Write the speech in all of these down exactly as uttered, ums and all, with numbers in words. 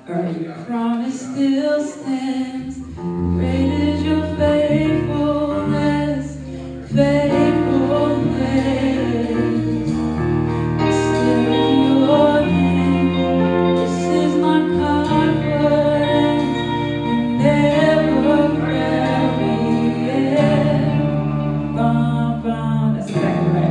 Or your promise still stands. Great is your faithfulness, faithfulness. Still in your hand. This is my confidence. You never fail me yet. Bum, bum. That's exactly right.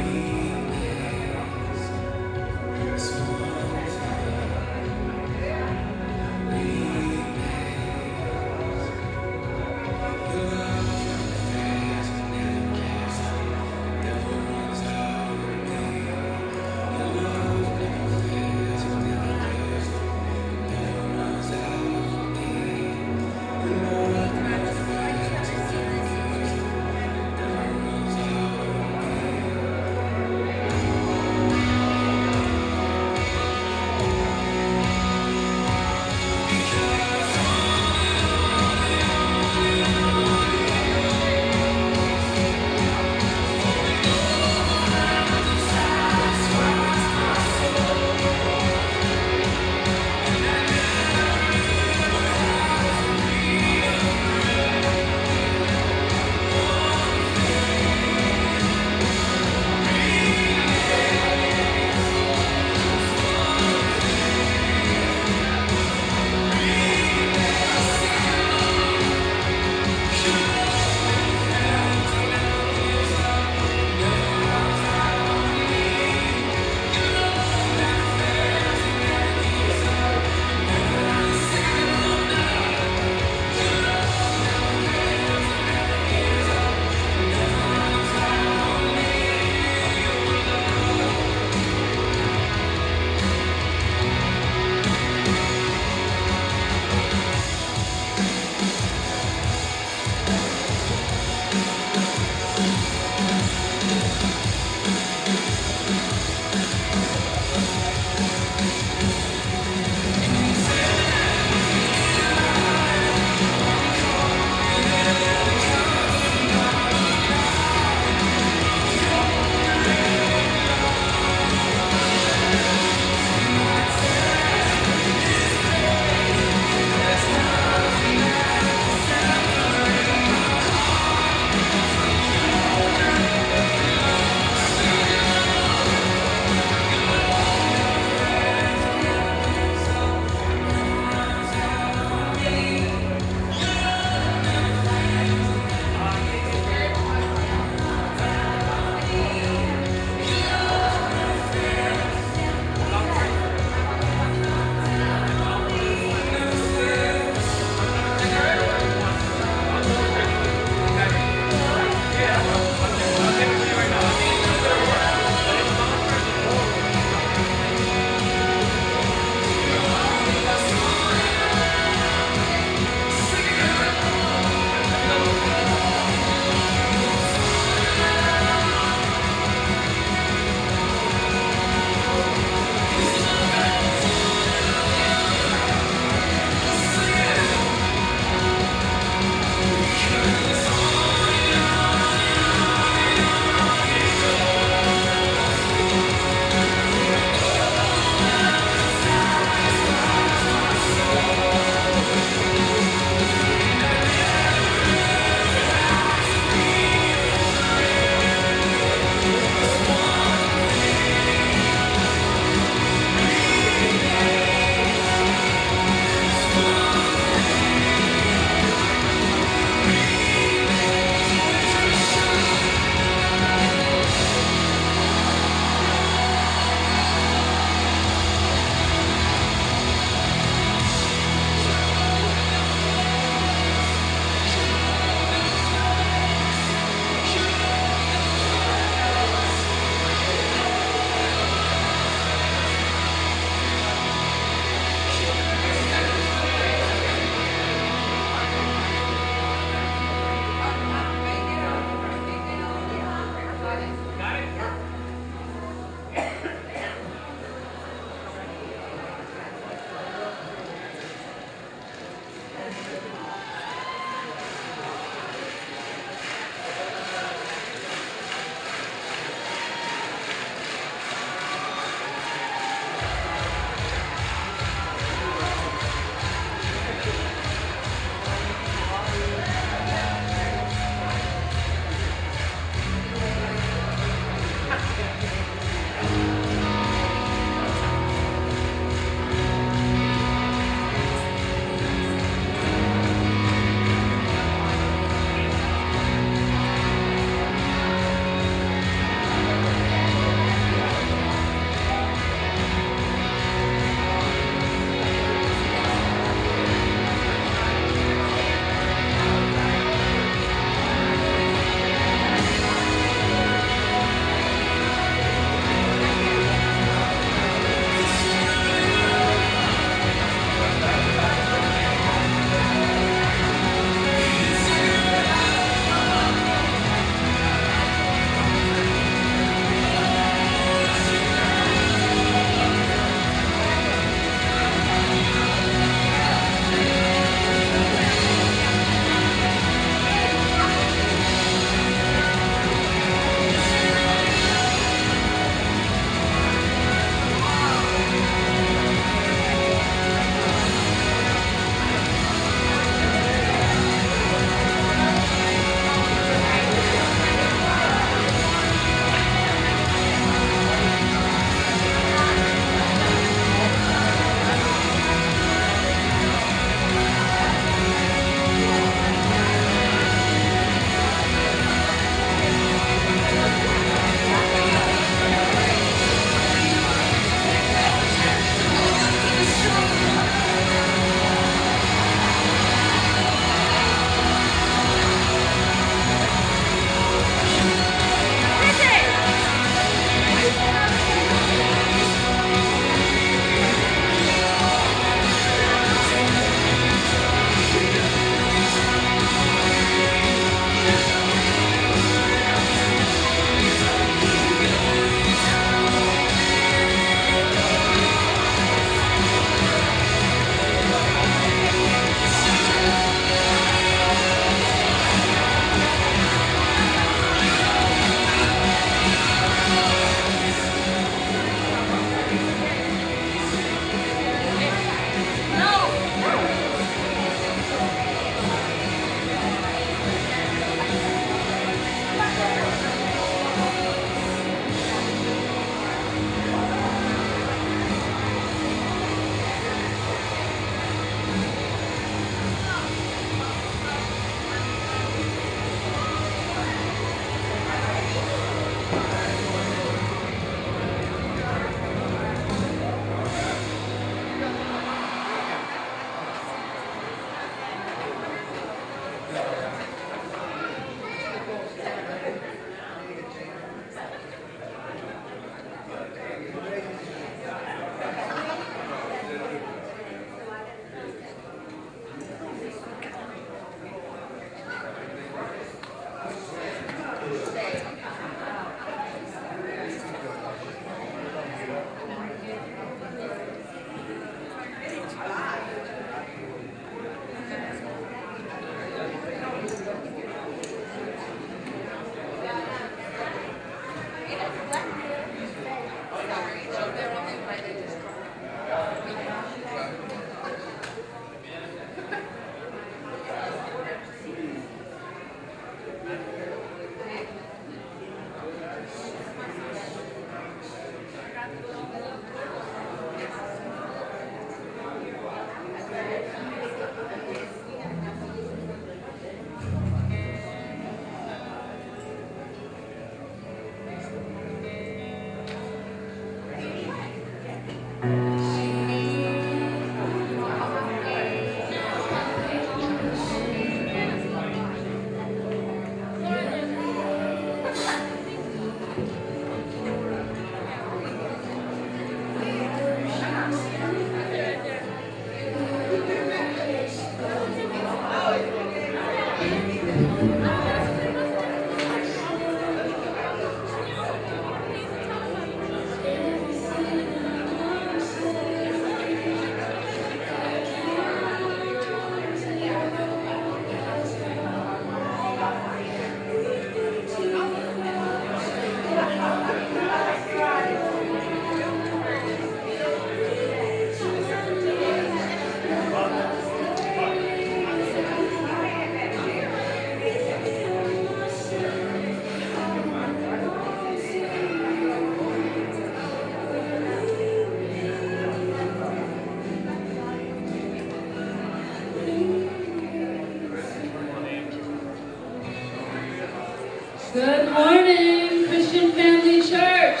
Good morning, Christian Family Church.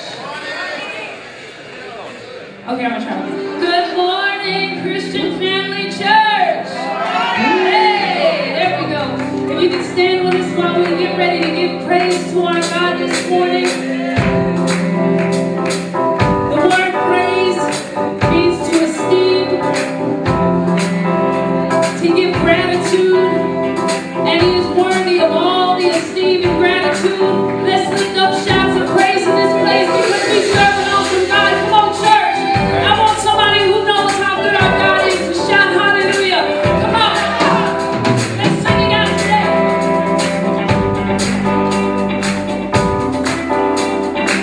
Okay, I'm gonna try. Good morning, Christian Family Church. Hey, there we go. If you can stand with us while we get ready to give praise to our God this morning. The word praise means to esteem, to give gratitude, and He is worthy of all the esteem and gratitude. Let's lift up shouts of praise in this place because we serve an awesome God. Come on, church. I want somebody who knows how good our God is to shout hallelujah. Come on. Let's sing it out today.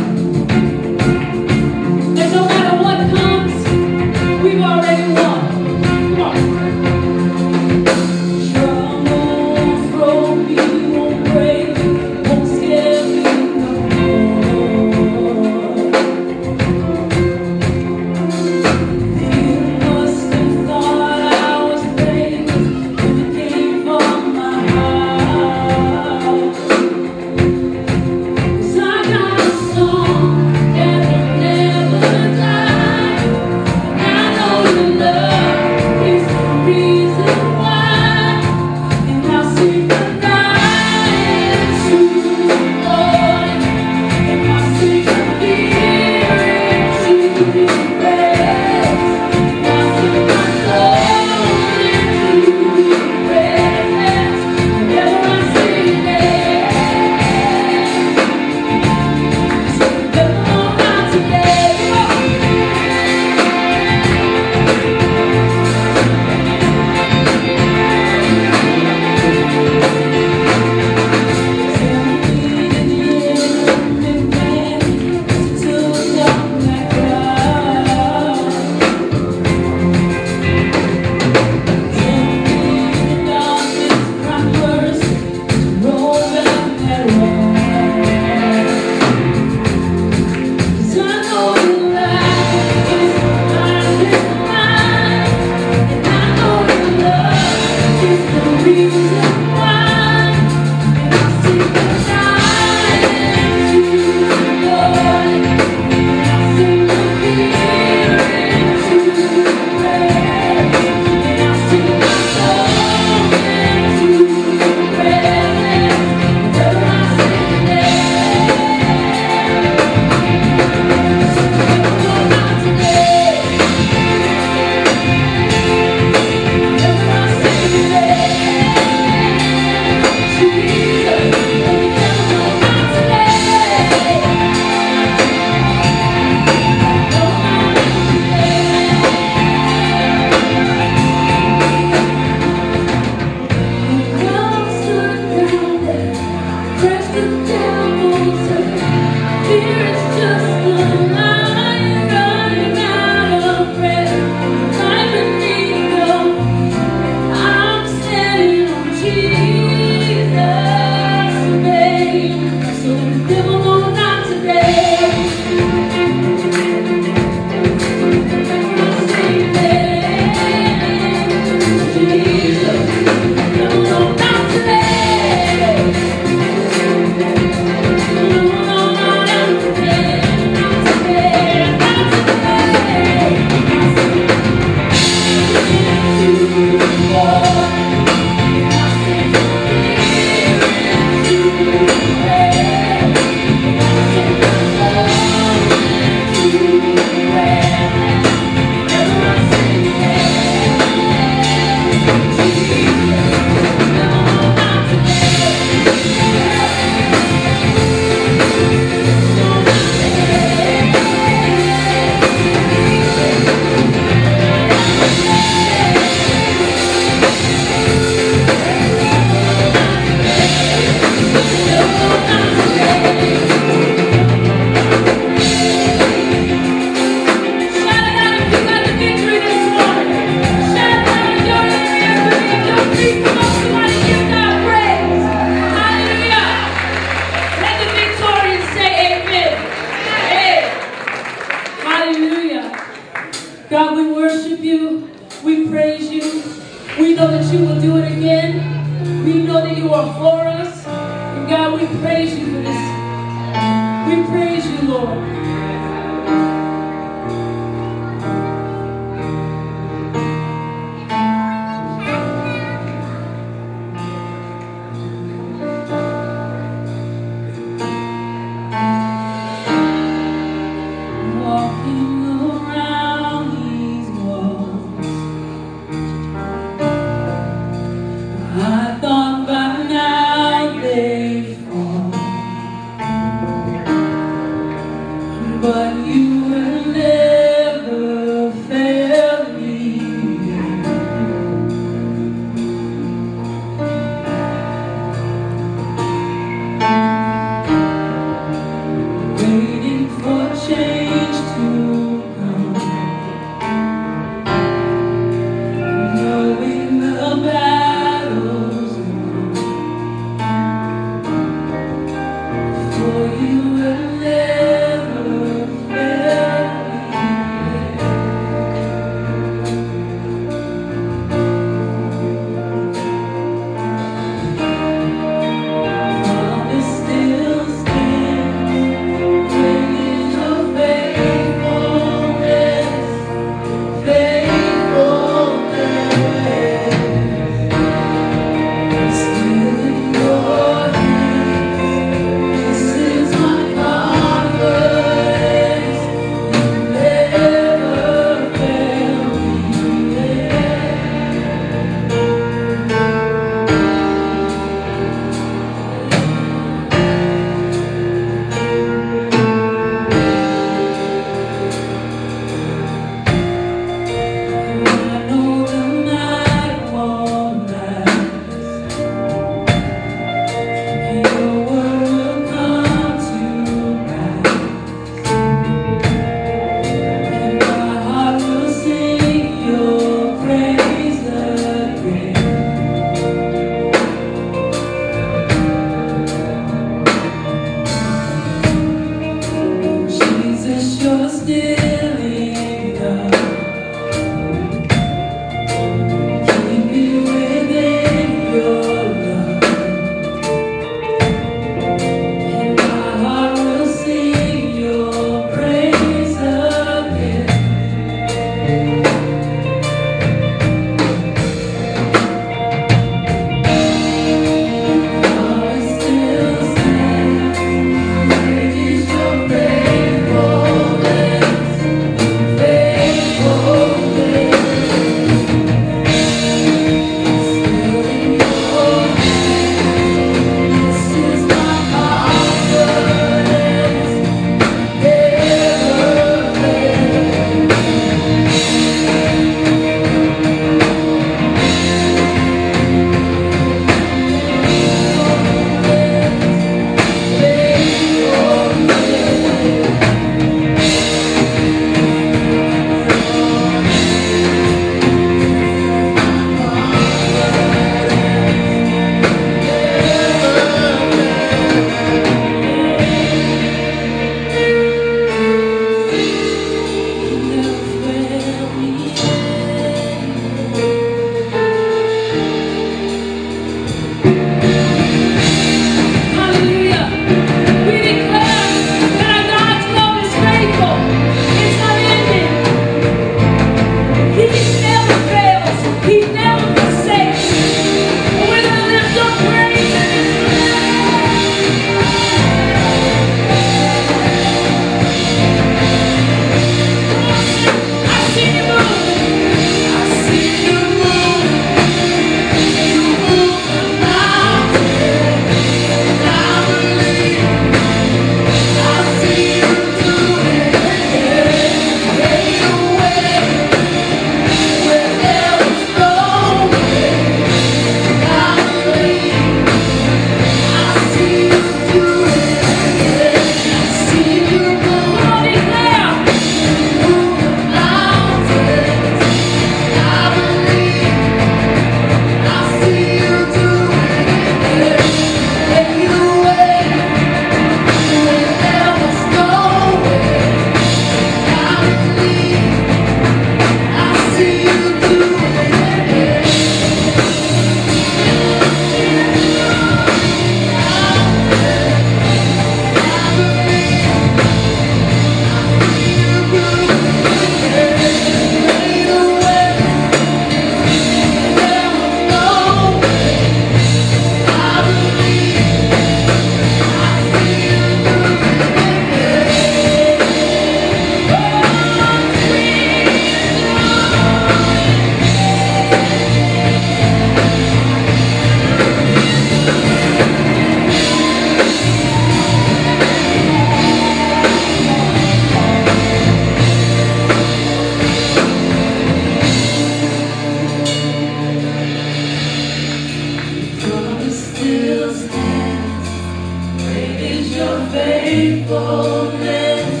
your faithfulness,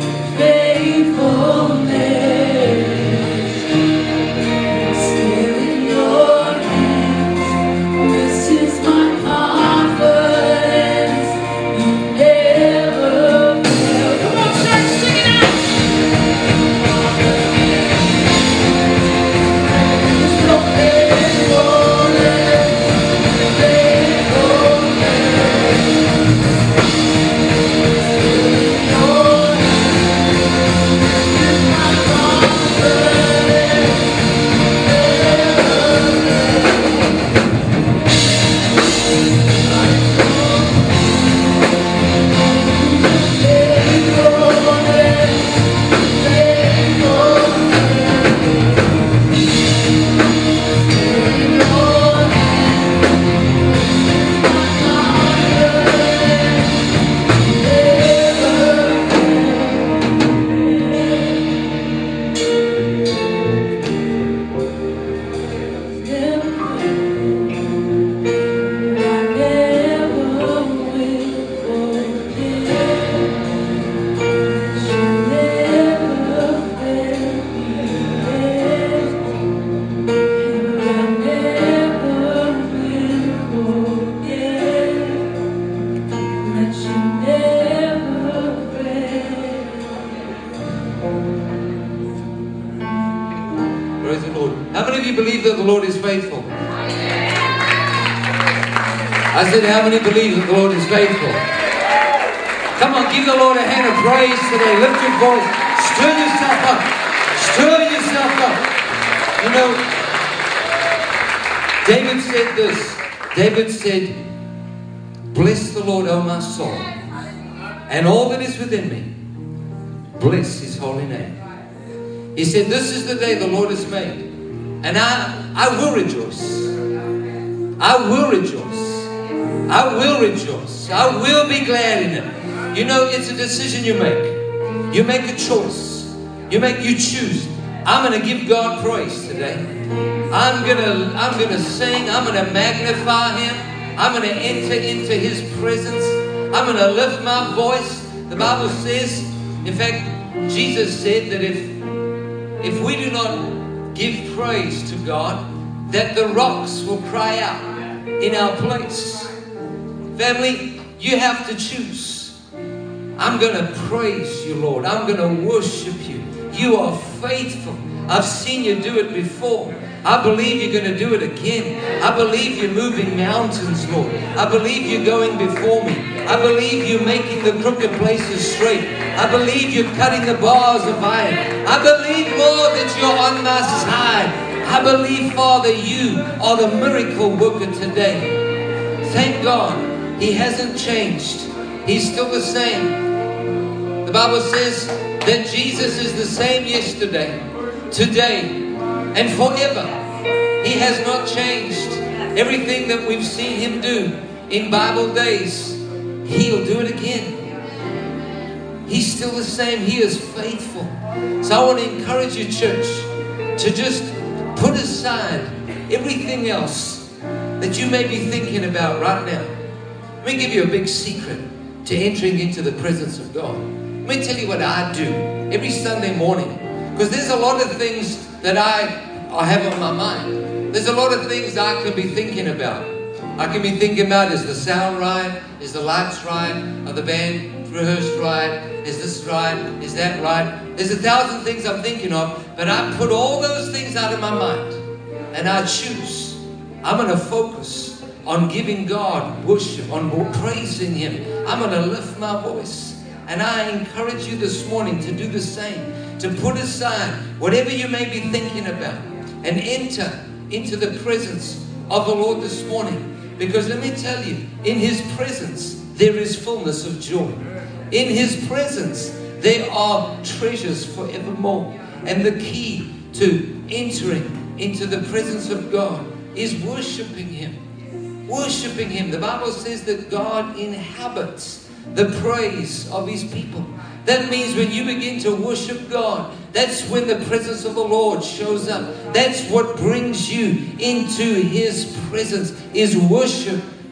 faithfulness. Still in your hands, this is my confidence. You never fail. Come on, church, sing it out. Your faithfulness, I said, how many believe that the Lord is faithful? Come on, give the Lord a hand of praise today. Lift your voice. Stir yourself up. Stir yourself up. You know, David said this. David said, bless the Lord, O my soul, and all that is within me. Bless his holy name. He said, this is the day the Lord has made, and I, I will rejoice. I will rejoice. I will rejoice. I will be glad in it. You know, it's a decision you make. You make a choice. You make, you choose. I'm going to give God praise today. I'm going to, I'm going to sing. I'm going to magnify him. I'm going to enter into his presence. I'm going to lift my voice. The Bible says, in fact, Jesus said that if, if we do not give praise to God, that the rocks will cry out in our place. Family, you have to choose. I'm going to praise you, Lord. I'm going to worship you. You are faithful. I've seen you do it before. I believe you're going to do it again. I believe you're moving mountains, Lord. I believe you're going before me. I believe you're making the crooked places straight. I believe you're cutting the bars of iron. I believe, Lord, that you're on my side. I believe, Father, you are the miracle worker today. Thank God. He hasn't changed. He's still the same. The Bible says that Jesus is the same yesterday, today, and forever. He has not changed. Everything that we've seen him do in Bible days, he'll do it again. He's still the same. He is faithful. So I want to encourage you, church, to just put aside everything else that you may be thinking about right now. Let me give you a big secret to entering into the presence of God. Let me tell you what I do every Sunday morning. Because there's a lot of things that I, I have on my mind. There's a lot of things I can be thinking about. I can be thinking about, is the sound right? Is the lights right? Are the band rehearsed right? Is this right? Is that right? There's a thousand things I'm thinking of. But I put all those things out of my mind. And I choose. I'm going to focus on giving God worship, on praising him. I'm going to lift my voice. And I encourage you this morning to do the same. To put aside whatever you may be thinking about. And enter into the presence of the Lord this morning. Because let me tell you, in his presence, there is fullness of joy. In his presence, there are treasures forevermore. And the key to entering into the presence of God is worshiping him. Worshiping him. The Bible says that God inhabits the praise of his people. That means when you begin to worship God, that's when the presence of the Lord shows up. That's what brings you into his presence, is worship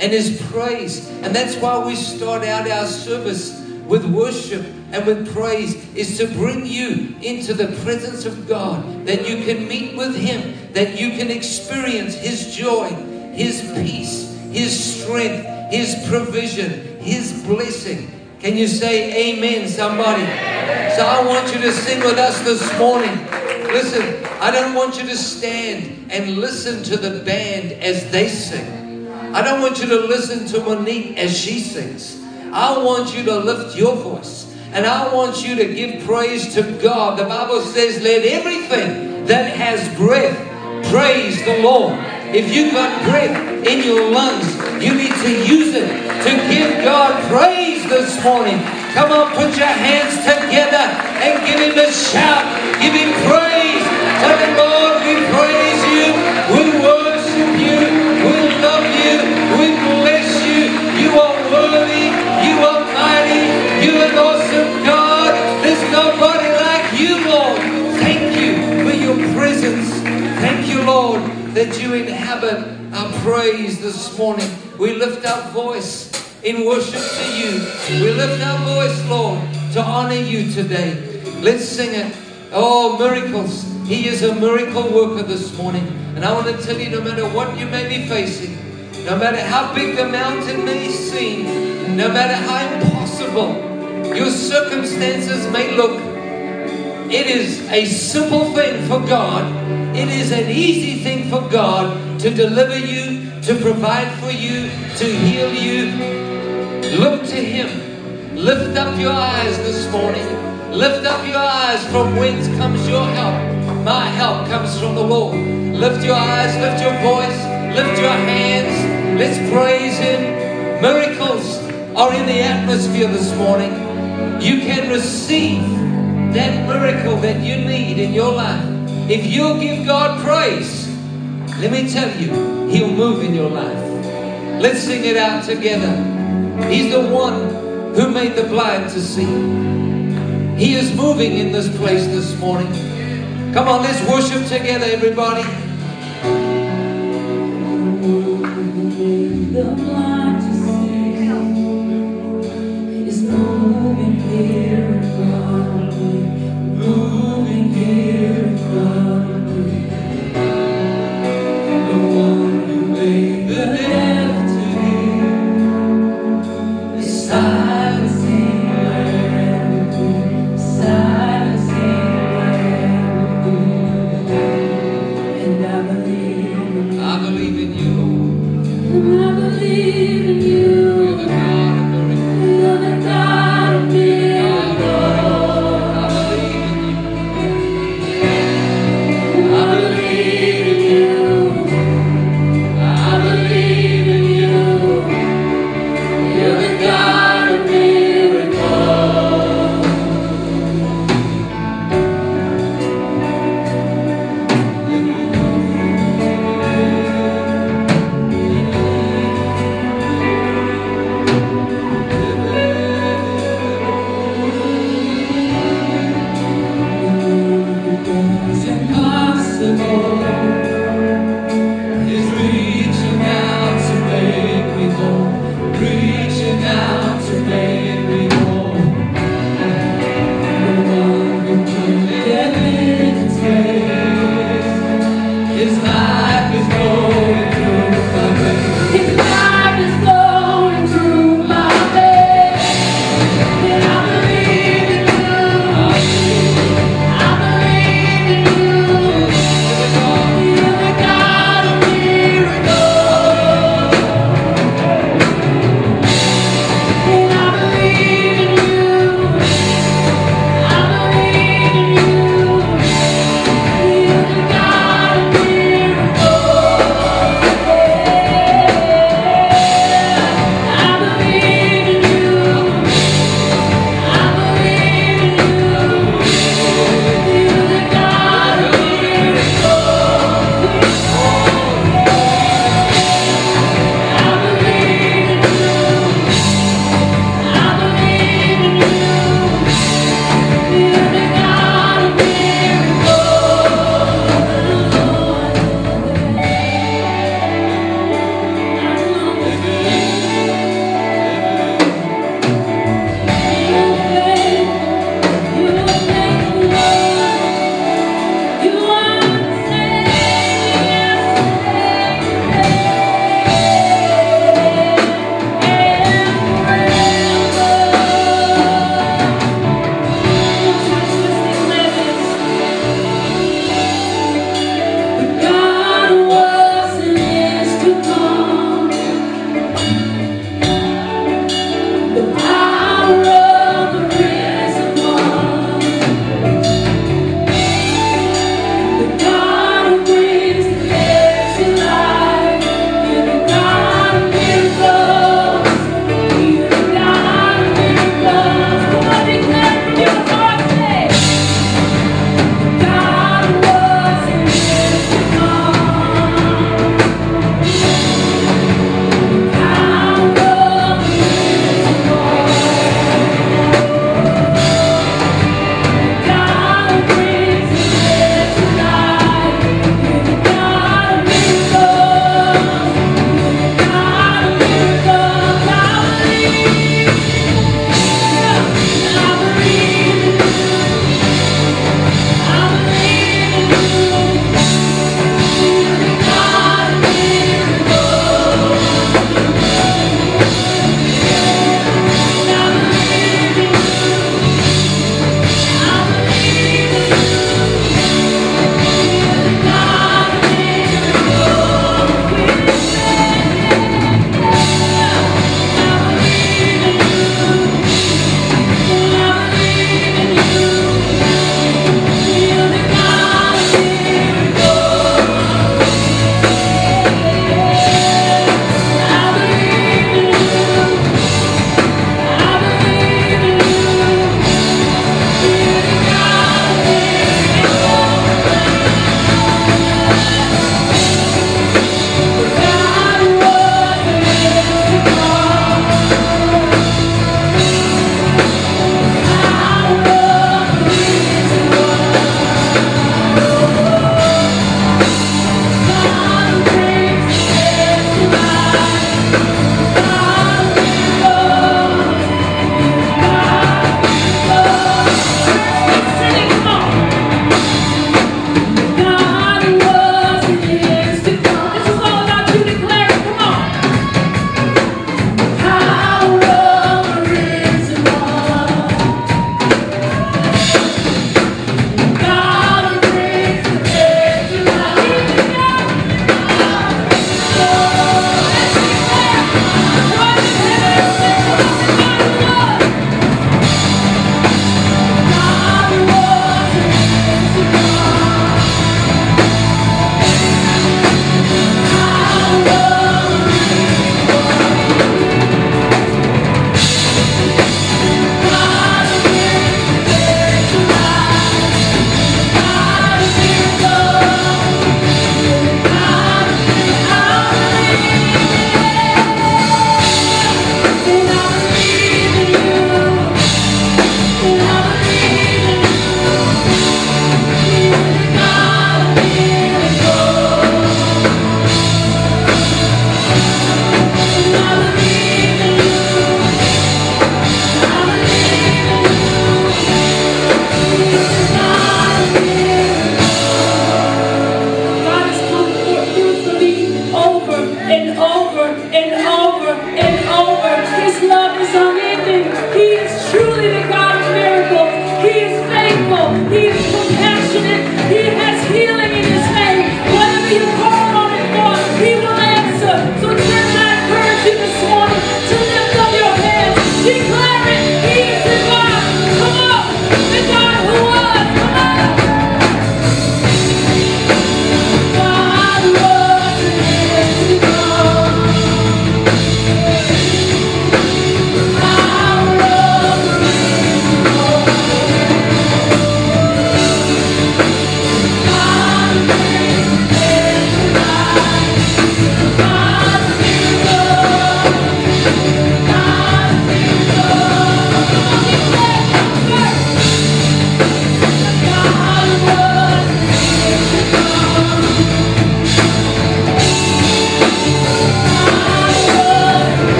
and His praise. And that's why we start out our service with worship and with praise, is to bring you into the presence of God, that you can meet with Him, that you can experience His joy, His peace, His strength, His provision, His blessing. Can you say amen, somebody? So I want you to sing with us this morning. Listen, I don't want you to stand and listen to the band as they sing. I don't want you to listen to Monique as she sings. I want you to lift your voice, and I want you to give praise to God. The Bible says, let everything that has breath praise the Lord. If you've got breath in your lungs, you need to use it to give God praise this morning. Come on, put your hands together and give Him a shout. Give Him praise. Tell Him, Lord, we praise You. We worship You. We love You. We bless You. You are worthy. You are mighty. You're an awesome God. There's nobody like You, Lord. Thank You for Your presence. Thank You, Lord, that You inhabit our praise this morning. We lift our voice in worship to You. We lift our voice, Lord, to honor You today. Let's sing it. Oh, miracles. He is a miracle worker this morning. And I want to tell you, no matter what you may be facing, no matter how big the mountain may seem, no matter how impossible your circumstances may look, it is a simple thing for God. It is an easy thing for God to deliver you, to provide for you, to heal you. Look to Him. Lift up your eyes this morning. Lift up your eyes. From whence comes your help? My help comes from the Lord. Lift your eyes, lift your voice, lift your hands. Let's praise Him. Miracles are in the atmosphere this morning. You can receive that miracle that you need in your life. If you'll give God praise, let me tell you, He'll move in your life. Let's sing it out together. He's the one who made the blind to see. He is moving in this place this morning. Come on, let's worship together, everybody. The blind to see is moving here in Broadway, moving here in Broadway. The one who made the deaf to hear is silencing everything, silencing everything. And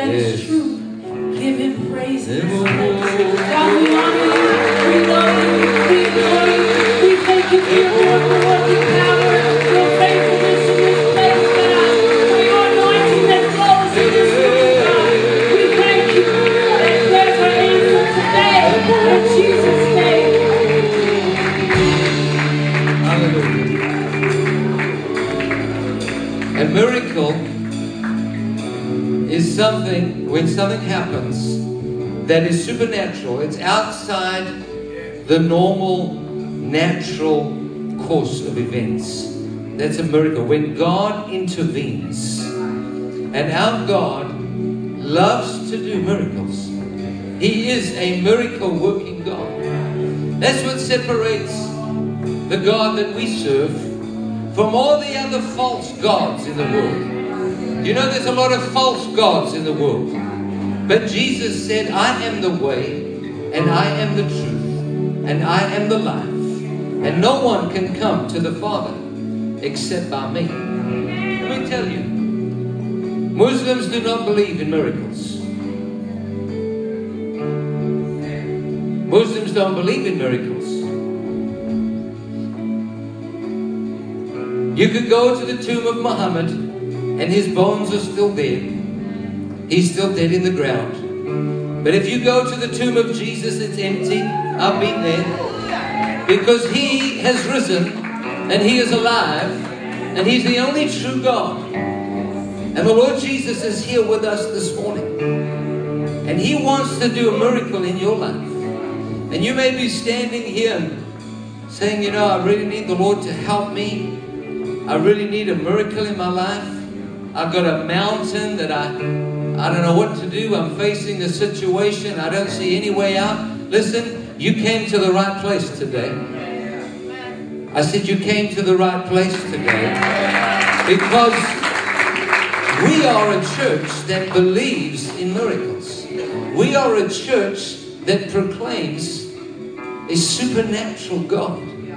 that Yes. is true. Give him praise in this place. God, we honor you. We love you. We adore you. We thank you for your miracle working power, your faithfulness in this place, God. For your anointing that flows in this room, God. We thank you that prayers are answered today. In Jesus' name. Hallelujah. A miracle is something, when something happens that is supernatural, it's outside the normal, natural course of events. That's a miracle. When God intervenes, and our God loves to do miracles. He is a miracle working God. That's what separates the God that we serve from all the other false gods in the world. You know, there's a lot of false gods in the world. But Jesus said, I am the way, and I am the truth, and I am the life. And no one can come to the Father except by me. Let me tell you, Muslims do not believe in miracles. Muslims don't believe in miracles. You could go to the tomb of Muhammad and his bones are still there. He's still dead in the ground. But if you go to the tomb of Jesus, it's empty. I've been there. Because he has risen and he is alive and he's the only true God. And the Lord Jesus is here with us this morning. And he wants to do a miracle in your life. And you may be standing here saying, you know, I really need the Lord to help me. I really need a miracle in my life. I've got a mountain that I, I don't know what to do. I'm facing a situation. I don't see any way out. Listen, you came to the right place today. I said you came to the right place today. Because we are a church that believes in miracles. We are a church that proclaims a supernatural God.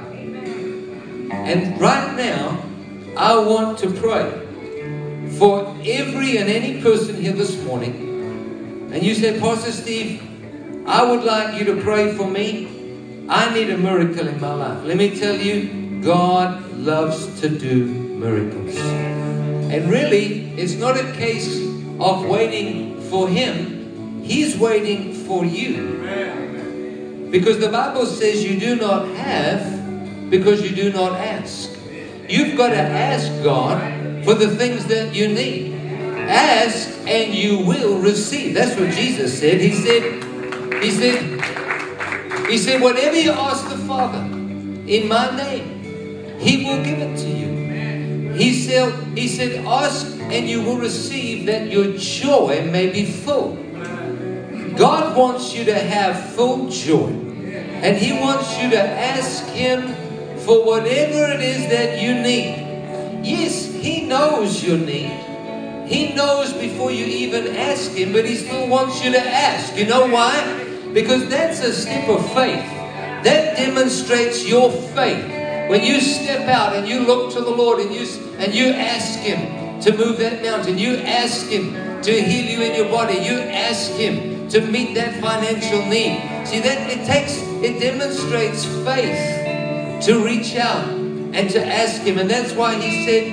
And right now, I want to pray for every and any person here this morning. And you said, Pastor Steve, I would like you to pray for me. I need a miracle in my life. Let me tell you, God loves to do miracles. And really, it's not a case of waiting for Him. He's waiting for you. Because the Bible says you do not have because you do not ask. You've got to ask God for the things that you need. Ask and you will receive. That's what Jesus said. He said, He said, He said, whatever you ask the Father in my name, He will give it to you. He said, He said, ask and you will receive that your joy may be full. God wants you to have full joy. And He wants you to ask Him for whatever it is that you need. Yes, He knows your need. He knows before you even ask Him, but He still wants you to ask. You know why? Because that's a step of faith. That demonstrates your faith. When you step out and you look to the Lord and you, and you ask Him to move that mountain, you ask Him to heal you in your body, you ask Him to meet that financial need. See, that it takes, it demonstrates faith to reach out and to ask Him. And that's why He said,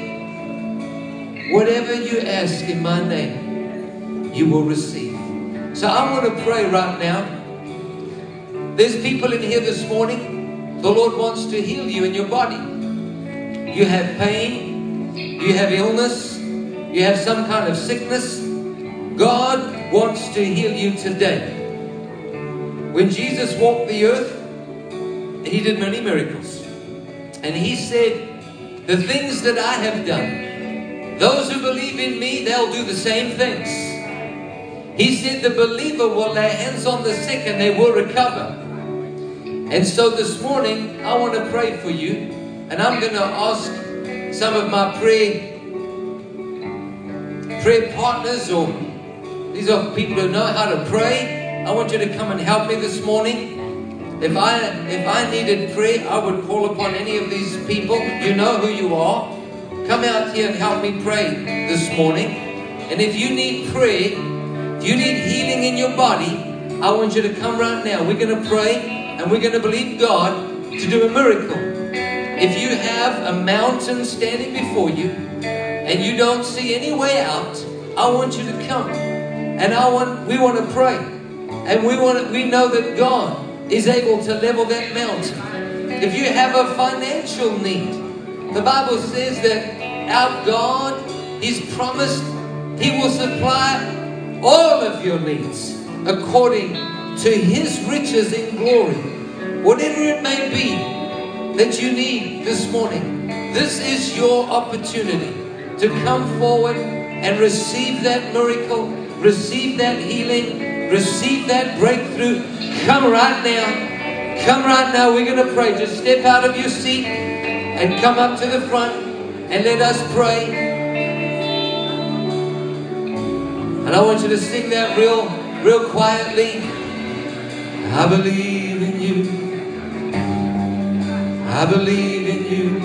whatever you ask in my name, you will receive. So I want to pray right now. There's people in here this morning, the Lord wants to heal you in your body. You have pain, you have illness, you have some kind of sickness. God wants to heal you today. When Jesus walked the earth, He did many miracles. And He said, the things that I have done, those who believe in me, they'll do the same things. He said the believer will lay hands on the sick and they will recover. And so this morning, I want to pray for you. And I'm going to ask some of my prayer, prayer partners, or these are people who know how to pray. I want you to come and help me this morning. If I, if I needed prayer, I would call upon any of these people. You know who you are. Come out here and help me pray this morning. And if you need prayer, you need healing in your body, I want you to come right now. We're going to pray and we're going to believe God to do a miracle. If you have a mountain standing before you and you don't see any way out, I want you to come. And I want, we want to pray. And we want to, we know that God is able to level that mountain. If you have a financial need, the Bible says that our God, He's promised He will supply all of your needs according to His riches in glory. Whatever it may be that you need this morning, this is your opportunity to come forward and receive that miracle, receive that healing, receive that breakthrough. Come right now. Come right now. We're going to pray. Just step out of your seat and come up to the front and let us pray. And I want you to sing that real, real quietly. I believe in you. I believe in you.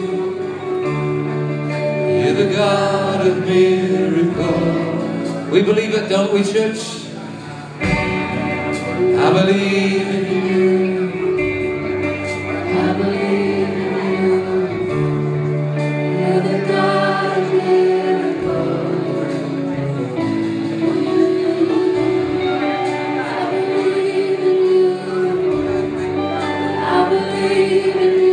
You're the God of miracles. We believe it, don't we, church? I believe in you. I believe in you. You're the God of miracles. I believe in you. I believe in you.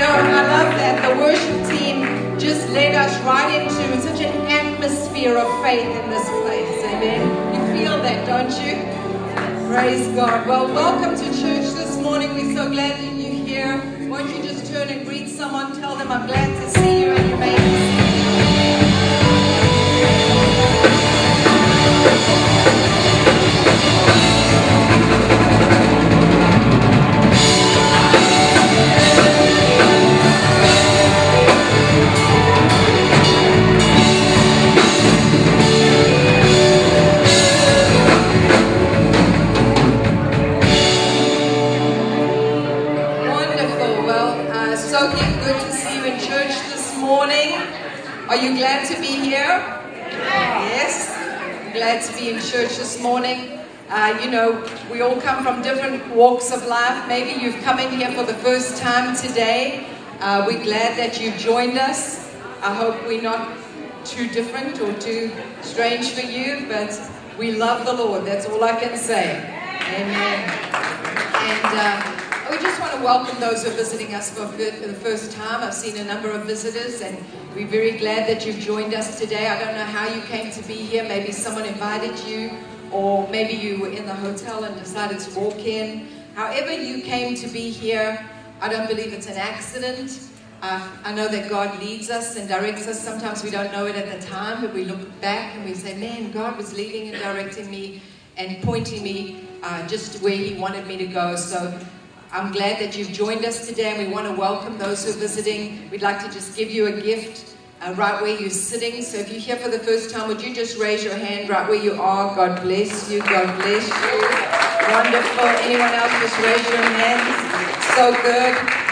I love that. The worship team just led us right into such an atmosphere of faith in this place. Amen. You feel that, don't you? Praise God. Well, welcome to church this morning. We're so glad that you're here. Won't you just turn and greet someone? Tell them, I'm glad to see you and you may be seated. Are you glad to be here? Yes? Glad to be in church this morning. Uh, you know, we all come from different walks of life. Maybe you've come in here for the first time today. Uh, we're glad that you've joined us. I hope we're not too different or too strange for you, but we love the Lord. That's all I can say. Amen. And uh, we just want to welcome those who are visiting us for the first time. I've seen a number of visitors, and we're very glad that you've joined us today. I don't know how you came to be here. Maybe someone invited you, or maybe you were in the hotel and decided to walk in. However you came to be here, I don't believe it's an accident. Uh, I know that God leads us and directs us. Sometimes we don't know it at the time, but we look back and we say, man, God was leading and directing me and pointing me uh, just where He wanted me to go. So I'm glad that you've joined us today, and we want to welcome those who are visiting. We'd like to just give you a gift uh, right where you're sitting. So if you're here for the first time, would you just raise your hand right where you are? God bless you. God bless you. Wonderful. Anyone else, just raise your hands. So good.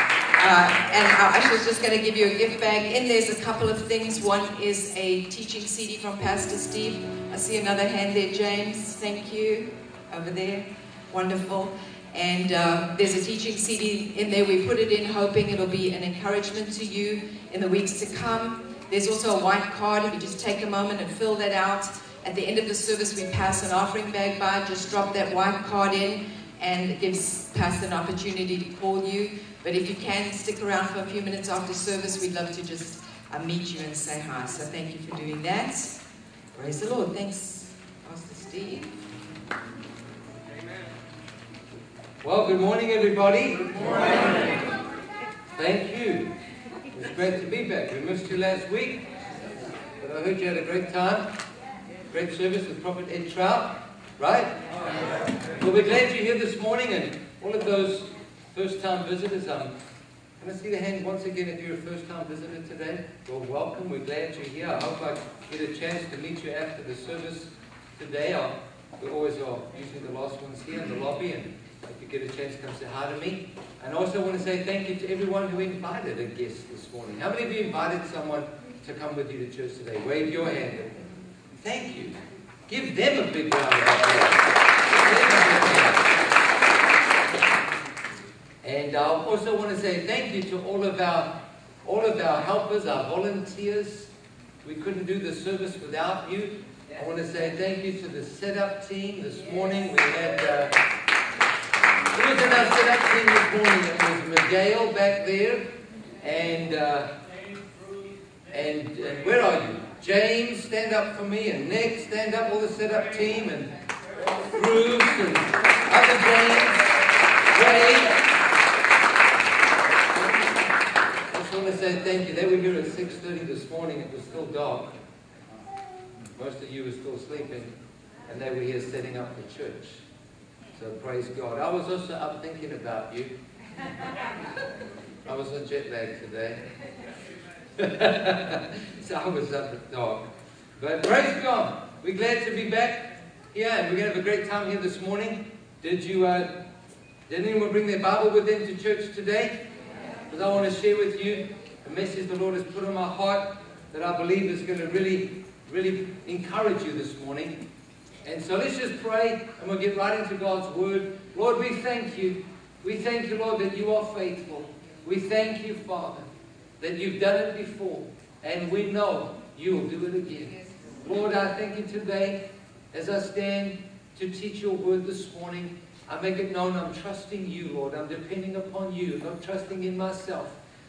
Uh, and our usher's just going to give you a gift bag. In there's a couple of things. One is a teaching C D from Pastor Steve. I see another hand there, James. Thank you. Over there. Wonderful. And uh, there's a teaching C D in there. We put it in hoping it'll be an encouragement to you in the weeks to come. There's also a white card. If you just take a moment and fill that out. At the end of the service, we pass an offering bag by. Just drop that white card in, and it gives Pastor an opportunity to call you. But if you can, stick around for a few minutes after service. We'd love to just uh, meet you and say hi. So thank you for doing that. Praise the Lord. Thanks, Pastor Steve. Well, good morning, everybody. Good morning. Thank you. It's great to be back. We missed you last week, but I heard you had a great time. Great service with Prophet Ed Trout, right? Well, we're glad you're here this morning, and all of those first-time visitors, um, can I see the hand once again if you're a first-time visitor today? Well, welcome. We're glad you're here. I hope I get a chance to meet you after the service today. I'll, we always are usually the last ones here in the lobby, and if you get a chance, come say hi to me. And I also want to say thank you to everyone who invited a guest this morning. How many of you invited someone to come with you to church today? Wave your hand. Thank you. Give them a big round of applause. And I also want to say thank you to all of our all of our helpers, our volunteers. We couldn't do the service without you. I want to say thank you to the setup team this morning. We had. Uh, Who was in our setup team this morning? It was Miguel back there, and uh, and and where are you? James, stand up for me, and Nick, stand up. All the setup team, and Bruce, and other James, Ray. I just want to say thank you. They were here at six thirty this morning. It was still dark. Most of you were still sleeping, and they were here setting up the church. So praise God. I was also up thinking about you. I was on jet lag today. So I was up at dark. But praise God. We're glad to be back here, and we're going to have a great time here this morning. Did you, uh, did anyone bring their Bible with them to church today? Because I want to share with you a message the Lord has put on my heart that I believe is going to really, really encourage you this morning. And so let's just pray, and we'll get right into God's Word. Lord, we thank you. We thank you, Lord, that you are faithful. We thank you, Father, that you've done it before, and we know you'll do it again. Lord, I thank you today as I stand to teach your Word this morning. I make it known I'm trusting you, Lord. I'm depending upon you, not trusting in myself.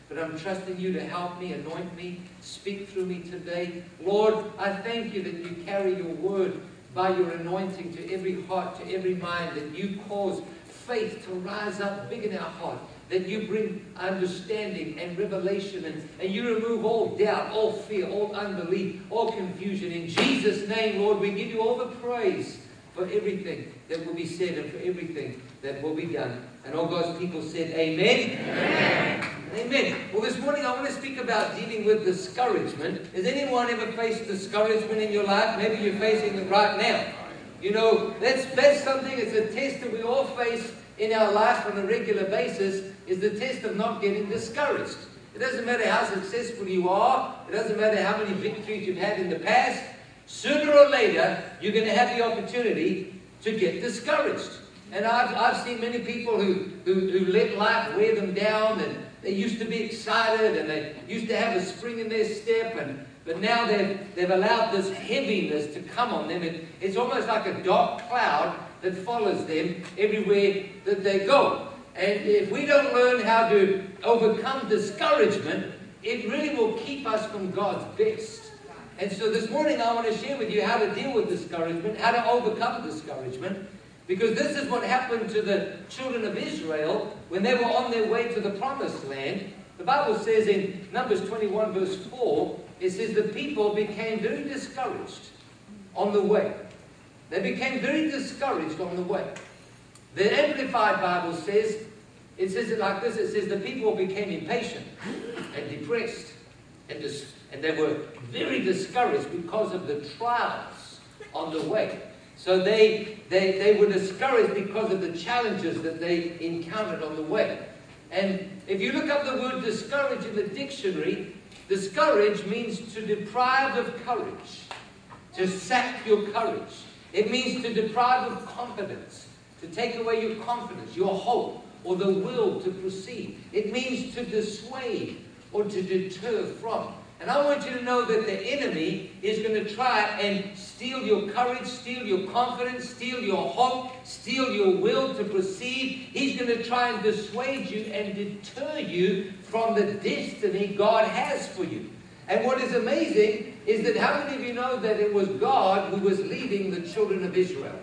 but I'm trusting you to help me, anoint me, speak through me today. Lord, I thank you that you carry your word by your anointing to every heart, to every mind, that you cause faith to rise up big in our heart, that you bring understanding and revelation, and, and you remove all doubt, all fear, all unbelief, all confusion. In Jesus' name, Lord, we give you all the praise for everything that will be said and for everything that will be done. And all God's people said, amen. Amen. Amen. Well, this morning I want to speak about dealing with discouragement. Has anyone ever faced discouragement in your life? Maybe you're facing it right now. You know, that's, that's something, it's a test that we all face in our life on a regular basis, is the test of not getting discouraged. It doesn't matter how successful you are. It doesn't matter how many victories you've had in the past. Sooner or later, you're going to have the opportunity to get discouraged. And I've, I've seen many people who, who, who let life wear them down, and they used to be excited, and they used to have a spring in their step, and but now they've, they've allowed this heaviness to come on them. It, it's almost like a dark cloud that follows them everywhere that they go. And if we don't learn how to overcome discouragement, it really will keep us from God's best. And so this morning I want to share with you how to deal with discouragement, how to overcome discouragement, because this is what happened to the children of Israel when they were on their way to the promised land. The Bible says in Numbers twenty-one verse four, it says the people became very discouraged on the way. They became very discouraged on the way. The Amplified Bible says, it says it like this, it says the people became impatient and depressed, and, dis and they were very discouraged because of the trials on the way. So they, they, they were discouraged because of the challenges that they encountered on the way. And if you look up the word discourage in the dictionary, discourage means to deprive of courage, to sap your courage. It means to deprive of confidence, to take away your confidence, your hope, or the will to proceed. It means to dissuade or to deter from. And I want you to know that the enemy is going to try and steal your courage, steal your confidence, steal your hope, steal your will to proceed. He's going to try and dissuade you and deter you from the destiny God has for you. And what is amazing is that how many of you know that it was God who was leading the children of Israel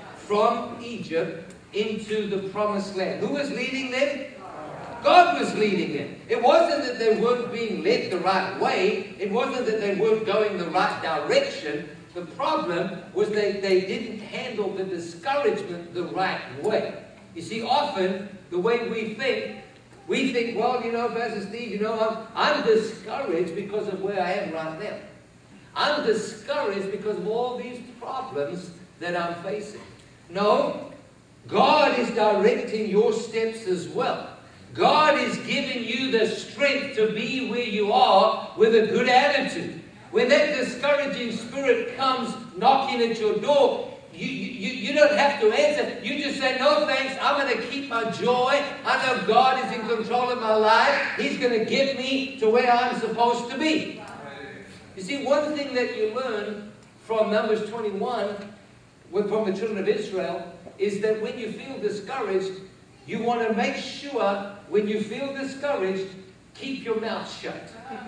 from Egypt into the promised land? Who was leading them? God was leading them. It wasn't that they weren't being led the right way. It wasn't that they weren't going the right direction. The problem was they, they didn't handle the discouragement the right way. You see, often the way we think, we think, well, you know, Pastor Steve, you know, I'm, I'm discouraged because of where I am right now. I'm discouraged because of all these problems that I'm facing. No, God is directing your steps as well. God is giving you the strength to be where you are with a good attitude. When that discouraging spirit comes knocking at your door, you, you, you don't have to answer. You just say, no thanks, I'm going to keep my joy. I know God is in control of my life. He's going to get me to where I'm supposed to be. You see, one thing that you learn from Numbers twenty-one, from the children of Israel, is that when you feel discouraged, you want to make sure when you feel discouraged, keep your mouth shut.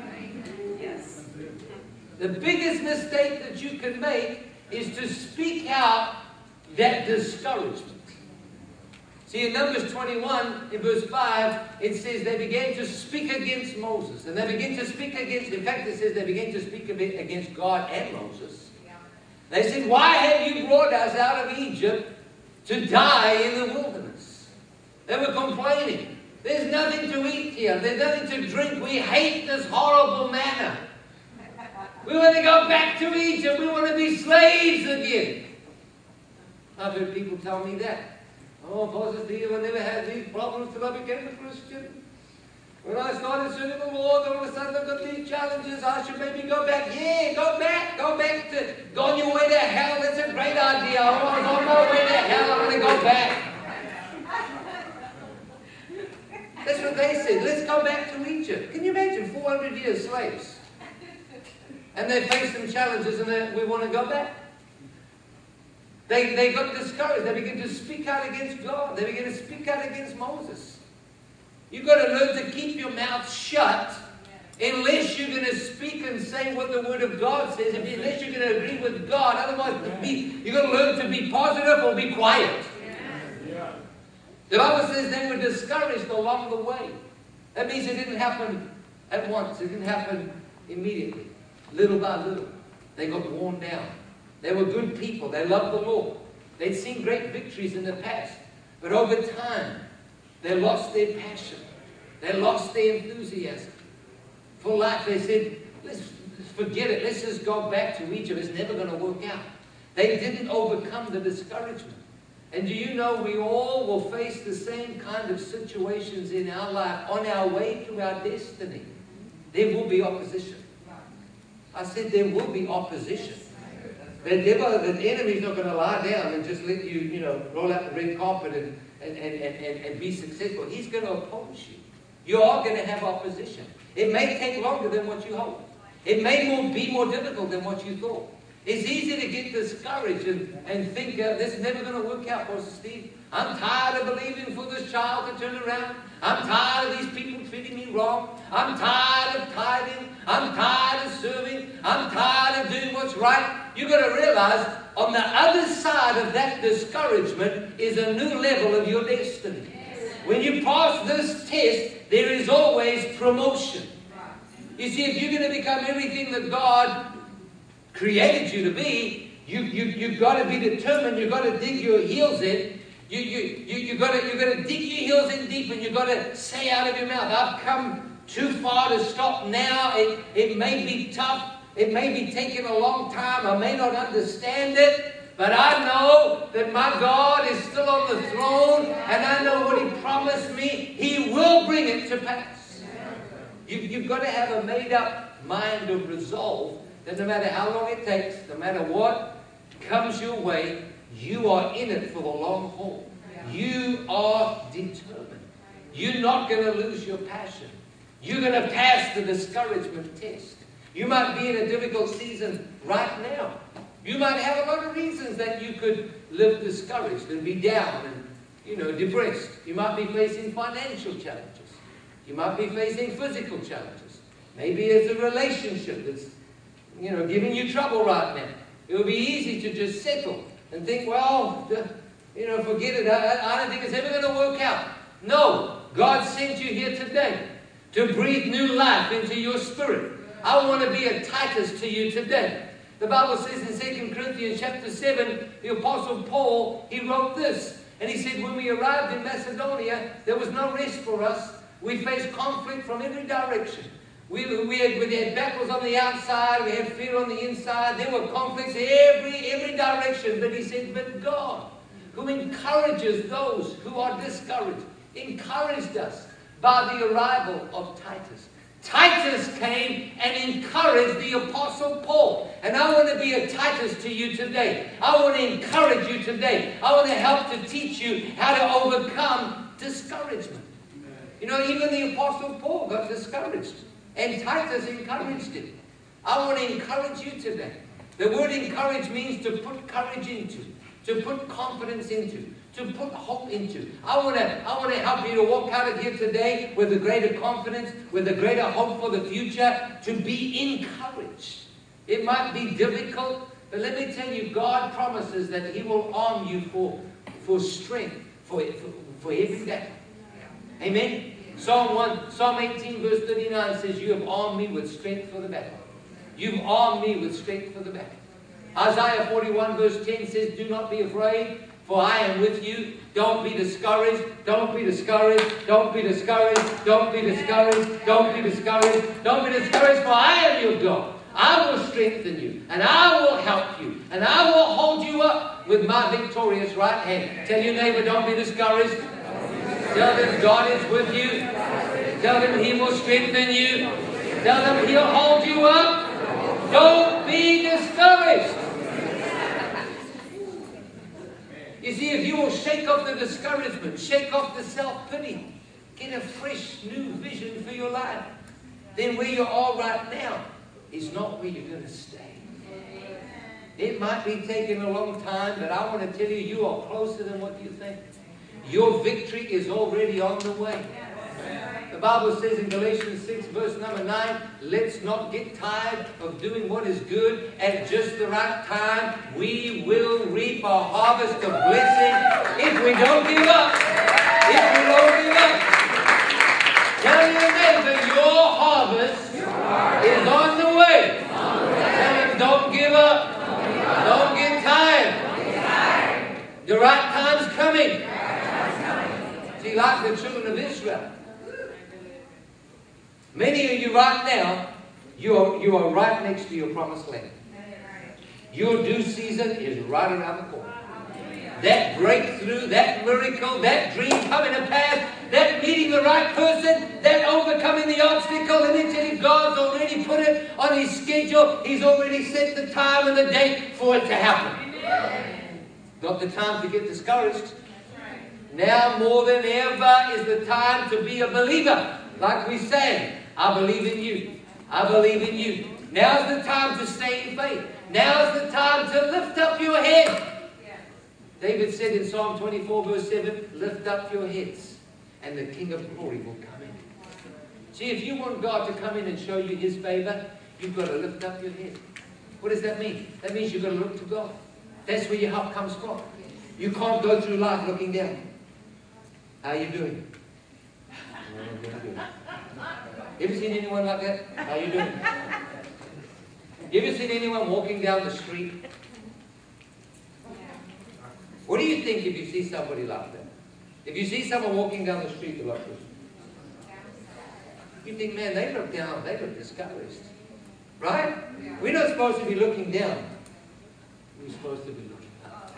Yes. The biggest mistake that you can make is to speak out that discouragement. See, in Numbers twenty-one, in verse five, it says they began to speak against Moses. And they began to speak against, in fact, it says they began to speak against God and Moses. They said, why have you brought us out of Egypt to die in the wilderness? They were complaining. There's nothing to eat here. There's nothing to drink. We hate this horrible manna. We want to go back to Egypt. We want to be slaves again. I've heard people tell me that. Oh, Pastor Steve, I never had these problems till I became a Christian. When I started serving the Lord, all of a sudden I've got these challenges. I should maybe go back. Yeah, go back. Go back to, go on your way to hell. That's a great idea. I was on my way to hell. I'm going to go back. That's what they said. Let's go back to Egypt. Can you imagine four hundred years slaves? And they faced some challenges and they, we want to go back. They, they got discouraged. They began to speak out against God. They began to speak out against Moses. You've got to learn to keep your mouth shut unless you're going to speak and say what the Word of God says. If, unless you're going to agree with God. Otherwise, be, you've got to learn to be positive or be quiet. The Bible says they were discouraged along the way. That means it didn't happen at once. It didn't happen immediately. Little by little. They got worn down. They were good people. They loved the Lord. They'd seen great victories in the past. But over time, they lost their passion. They lost their enthusiasm for life. They said, let's forget it. Let's just go back to Egypt. It's never going to work out. They didn't overcome the discouragement. And do you know we all will face the same kind of situations in our life on our way to our destiny. There will be opposition. I said there will be opposition. The devil, the enemy's not going to lie down and just let you, you know, roll out the red carpet and, and, and, and, and be successful. He's going to oppose you. You are going to have opposition. It may take longer than what you hope. It may more, be more difficult than what you thought. It's easy to get discouraged and, and think, uh, this is never going to work out, Pastor Steve. I'm tired of believing for this child to turn around. I'm tired of these people treating me wrong. I'm tired of tithing. I'm tired of serving. I'm tired of doing what's right. You've got to realize on the other side of that discouragement is a new level of your destiny. When you pass this test, there is always promotion. You see, if you're going to become everything that God created you to be, you, you, you've got to be determined. You've got to dig your heels in. You, you, you, you've got to, you've got to dig your heels in deep, and you've got to say out of your mouth, I've come too far to stop now. It, it may be tough. It may be taking a long time. I may not understand it. But I know that my God is still on the throne, and I know what He promised me. He will bring it to pass. You, you've got to have a made-up mind of resolve that no matter how long it takes, no matter what comes your way, you are in it for the long haul. You are determined. You're not going to lose your passion. You're going to pass the discouragement test. You might be in a difficult season right now. You might have a lot of reasons that you could live discouraged and be down and, you know, depressed. You might be facing financial challenges. You might be facing physical challenges. Maybe it's a relationship that's, you know, giving you trouble right now. It would be easy to just settle and think, well, you know, forget it. I, I don't think it's ever going to work out. No, God sent you here today to breathe new life into your spirit. I want to be a Titus to you today. The Bible says in Second Corinthians chapter seven, the Apostle Paul, he wrote this. And he said, when we arrived in Macedonia, there was no rest for us. We faced conflict from every direction. We, we, had, we had battles on the outside. We had fear on the inside. There were conflicts every, every direction. But he said, but God, who encourages those who are discouraged, encouraged us by the arrival of Titus. Titus came and encouraged the Apostle Paul. And I want to be a Titus to you today. I want to encourage you today. I want to help to teach you how to overcome discouragement. You know, even the Apostle Paul got discouraged. And Titus encouraged him. I want to encourage you today. The word encourage means to put courage into, to put confidence into, to put hope into. I want to I want to help you to walk out of here today with a greater confidence, with a greater hope for the future, to be encouraged. It might be difficult, but let me tell you, God promises that He will arm you for, for strength, for, for, for every day. Amen? Psalm one, Psalm eighteen verse thirty-nine says, you have armed me with strength for the battle. You've armed me with strength for the battle. Isaiah forty-one verse ten says, do not be afraid, for I am with you. Don't be discouraged. Don't be discouraged. Don't be discouraged. Don't be discouraged. Don't be discouraged. Don't be discouraged, for I am your God. I will strengthen you, and I will help you, and I will hold you up with my victorious right hand. Tell your neighbor, don't be discouraged. Tell them God is with you. Tell them He will strengthen you. Tell them He'll hold you up. Don't be discouraged. You see, if you will shake off the discouragement, shake off the self-pity, get a fresh new vision for your life, then where you are right now is not where you're going to stay. It might be taking a long time, but I want to tell you, you are closer than what you think. Your victory is already on the way. Bible says in Galatians six, verse number nine, let's not get tired of doing what is good. At just the right time, we will reap a harvest of blessing if we don't give up. If we don't give up. Tell your neighbor, your harvest is on the way. Tell him, don't give up. Don't get tired. The right time's coming. See, like the children of Israel. Many of you right now, you are, you are right next to your promised land. Your due season is right around the corner. That breakthrough, that miracle, that dream coming to pass, that meeting the right person, that overcoming the obstacle, let me tell you, God's already put it on His schedule. He's already set the time and the date for it to happen. Not the time to get discouraged. Now more than ever is the time to be a believer. Like we say, I believe in you. I believe in you. Now's the time to stay in faith. Now's the time to lift up your head. David said in Psalm twenty-four, verse seven, lift up your heads, and the King of glory will come in. See, if you want God to come in and show you His favor, you've got to lift up your head. What does that mean? That means you've got to look to God. That's where your help comes from. You can't go through life looking down. How are you doing? You ever seen anyone like that? How are you doing? You ever seen anyone walking down the street? What do you think if you see somebody like that? If you see someone walking down the street like this, you think, man, they look down, they look discouraged. Right? We're not supposed to be looking down. We're supposed to be looking up.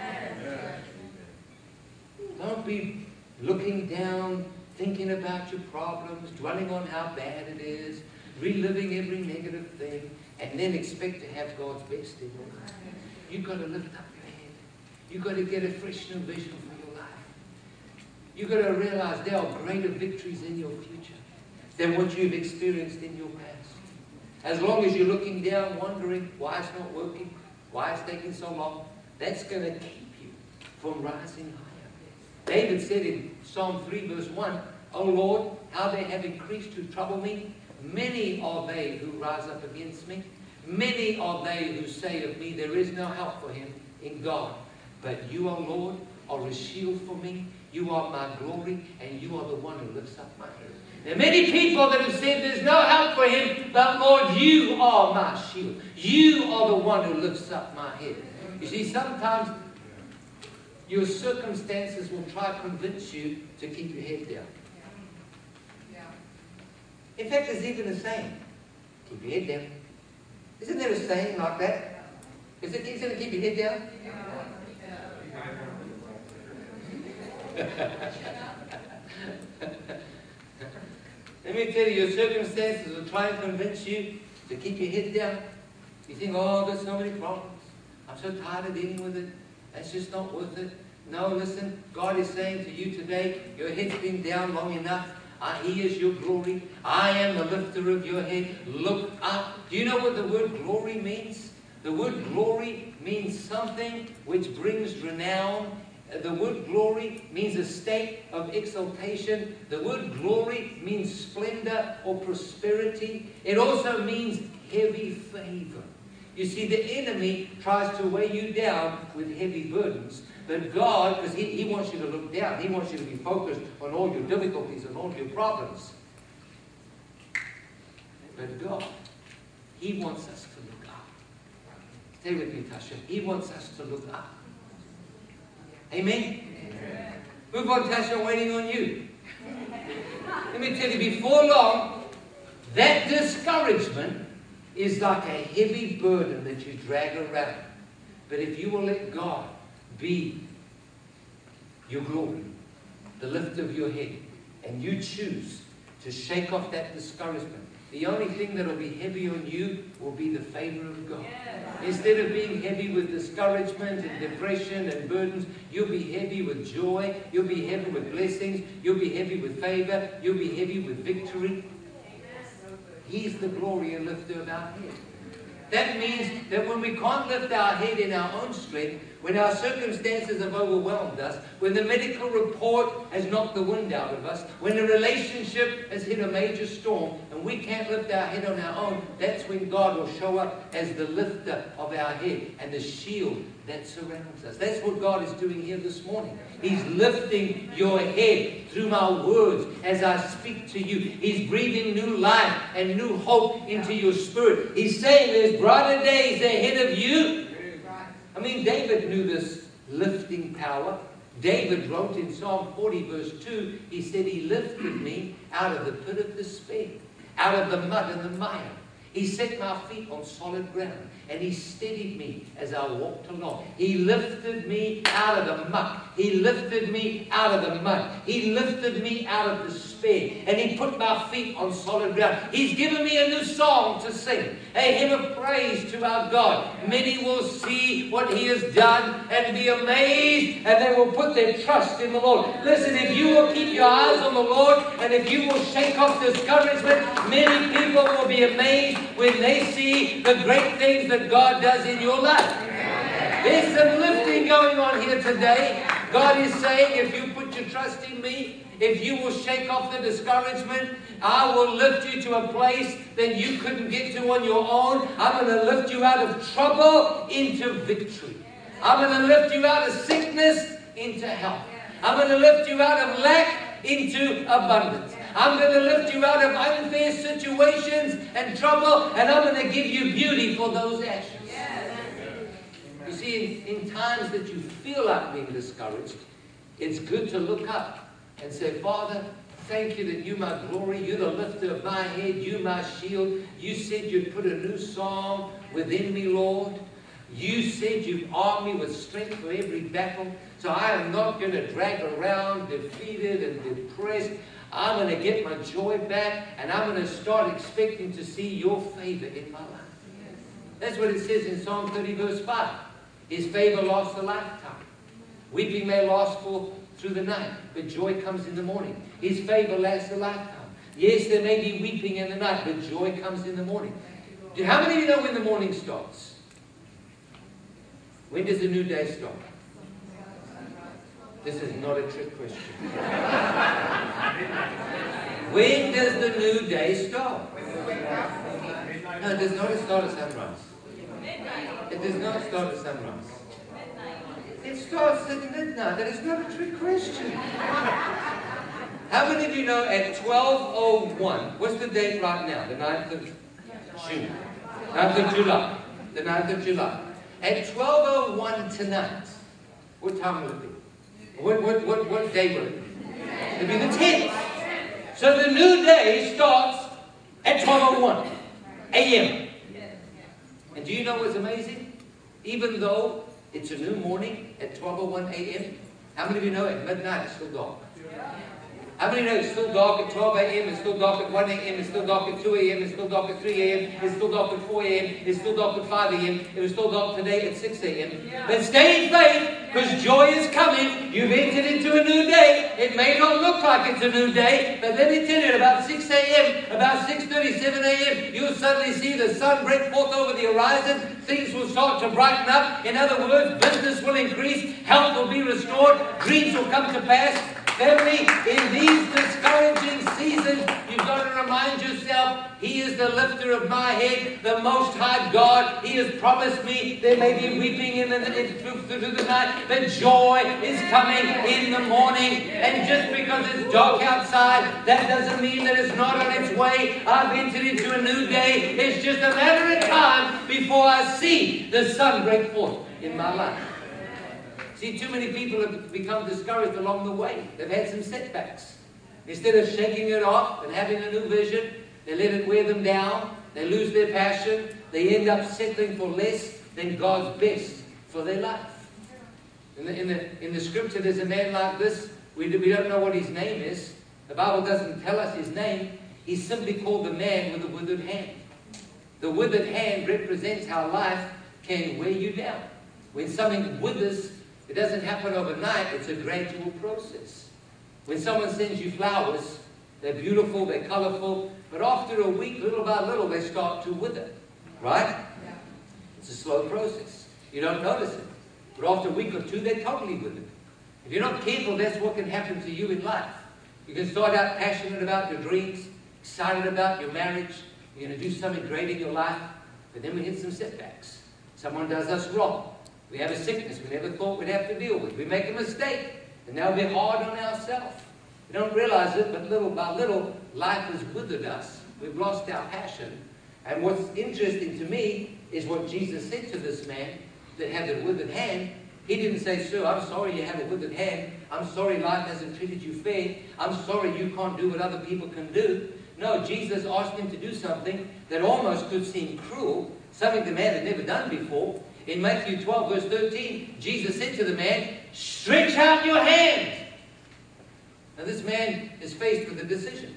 Don't be looking down, thinking about your problems, dwelling on how bad it is, reliving every negative thing, and then expect to have God's best in your life. You've got to lift up your head. You've got to get a fresh new vision for your life. You've got to realize there are greater victories in your future than what you've experienced in your past. As long as you're looking down, wondering why it's not working, why it's taking so long, that's going to keep you from rising higher. David said in Psalm three, verse one, O Lord, how they have increased who trouble me. Many are they who rise up against me. Many are they who say of me, there is no help for him in God. But you, O Lord, are a shield for me. You are my glory, and you are the one who lifts up my head. There are many people that have said there's no help for him, but Lord, you are my shield. You are the one who lifts up my head. You see, sometimes your circumstances will try to convince you to keep your head down. In fact, there's even a saying, keep your head down. Isn't there a saying like that? Is it going to keep your head down? Let me tell you, your circumstances will try and convince you to keep your head down. You think, oh, there's so many problems. I'm so tired of dealing with it. It's just not worth it. No, listen, God is saying to you today, your head's been down long enough. Uh, he is your glory. I am the lifter of your head. Look up. Do you know what the word glory means? The word glory means something which brings renown. The word glory means a state of exaltation. The word glory means splendor or prosperity. It also means heavy favor. You see, the enemy tries to weigh you down with heavy burdens. But God, because he, he wants you to look down. He wants you to be focused on all your difficulties and all your problems. But God, He wants us to look up. Stay with me, Tasha. He wants us to look up. Amen? Amen. Move on, Tasha. I'm waiting on you. Let me tell you, before long, that discouragement is like a heavy burden that you drag around. But if you will let God be your glory, the lift of your head, and you choose to shake off that discouragement, the only thing that will be heavy on you will be the favor of God. Instead of being heavy with discouragement and depression and burdens, you'll be heavy with joy, you'll be heavy with blessings, you'll be heavy with favor, you'll be heavy with victory. He's the glory and lifter of our head. That means that when we can't lift our head in our own strength, when our circumstances have overwhelmed us, when the medical report has knocked the wind out of us, when the relationship has hit a major storm and we can't lift our head on our own, that's when God will show up as the lifter of our head and the shield that surrounds us. That's what God is doing here this morning. He's lifting your head through my words as I speak to you. He's breathing new life and new hope into your spirit. He's saying there's brighter days ahead of you. I mean, David knew this lifting power. David wrote in Psalm forty verse two, he said, He lifted me out of the pit of despair, out of the mud and the mire. He set my feet on solid ground, and He steadied me as I walked along. He lifted me out of the muck. He lifted me out of the mud. He lifted me out of despair, and He put my feet on solid ground. He's given me a new song to sing, a hymn of praise to our God. Many will see what He has done and be amazed, and they will put their trust in the Lord. Listen, if you will keep your eyes on the Lord, and if you will shake off discouragement, many people will be amazed when they see the great things that God does in your life. There's some lifting going on here today. God is saying, if you put your trust in me, if you will shake off the discouragement, I will lift you to a place that you couldn't get to on your own. I'm going to lift you out of trouble into victory. I'm going to lift you out of sickness into health. I'm going to lift you out of lack into abundance. I'm going to lift you out of unfair situations and trouble, and I'm going to give you beauty for those ashes. You see, in, in times that you feel like being discouraged, it's good to look up and say, Father, thank you that you my glory, you're the lifter of my head, you my shield. You said you'd put a new song within me, Lord. You said you've armed me with strength for every battle, so I am not going to drag around defeated and depressed. I'm going to get my joy back, and I'm going to start expecting to see your favor in my life. That's what it says in Psalm thirty verse five. His favor lasts a lifetime. Weeping may last for through the night, but joy comes in the morning. His favor lasts a lifetime. Yes, there may be weeping in the night, but joy comes in the morning. How many of you know when the morning starts? When does the new day start? This is not a trick question. When does the new day start? No, it does not start at sunrise. It does not start at sunrise. It starts at midnight. That is not a trick question. How many of you know at twelve oh one, what's the date right now? The ninth of June. ninth of July. The ninth of July. At twelve oh one tonight, what time will it be? What, what, what, what day will it be? It'll be the tenth. So the new day starts at twelve oh one a m And do you know what's amazing? Even though it's a new morning at twelve oh one a m, how many of you know at midnight it's still dark? How many know it's still dark at twelve a m, it's still dark at one a m, it's still dark at two a m, it's still dark at three a m, it's still dark at four a m, it's still dark at five a m, it was still dark today at six a m But stay in faith, because joy is coming. You've entered into a new day. It may not look like it's a new day, but let me tell you, at about six a m, about six thirty, seven a m, you'll suddenly see the sun break forth over the horizon. Things will start to brighten up. In other words, business will increase, health will be restored, dreams will come to pass. Family, in these discouraging seasons, you've got to remind yourself, He is the lifter of my head, the Most High God. He has promised me there may be weeping in the, in, through, through the night, but joy is coming in the morning. And just because it's dark outside, that doesn't mean that it's not on its way. I've entered into a new day. It's just a matter of time before I see the sun break forth in my life. See, too many people have become discouraged along the way. They've had some setbacks. Instead of shaking it off and having a new vision, they let it wear them down. They lose their passion. They end up settling for less than God's best for their life. In the, in the, in the scripture, there's a man like this. We, we don't know what his name is. The Bible doesn't tell us his name. He's simply called the man with the withered hand. The withered hand represents how life can wear you down. When something withers, it doesn't happen overnight. It's a gradual process. When someone sends you flowers, they're beautiful, they're colorful, but after a week, little by little, they start to wither. Right? It's a slow process. You don't notice it. But after a week or two, they're totally withered. If you're not careful, that's what can happen to you in life. You can start out passionate about your dreams, excited about your marriage. You're going to do something great in your life. But then we hit some setbacks. Someone does us wrong. We have a sickness we never thought we'd have to deal with. We make a mistake. And now we're hard on ourselves. We don't realize it, but little by little, life has withered us. We've lost our passion. And what's interesting to me is what Jesus said to this man that had a withered hand. He didn't say, sir, I'm sorry you have a withered hand. I'm sorry life hasn't treated you fair. I'm sorry you can't do what other people can do. No, Jesus asked him to do something that almost could seem cruel, something the man had never done before. In Matthew twelve, verse thirteen, Jesus said to the man, stretch out your hand. Now this man is faced with a decision.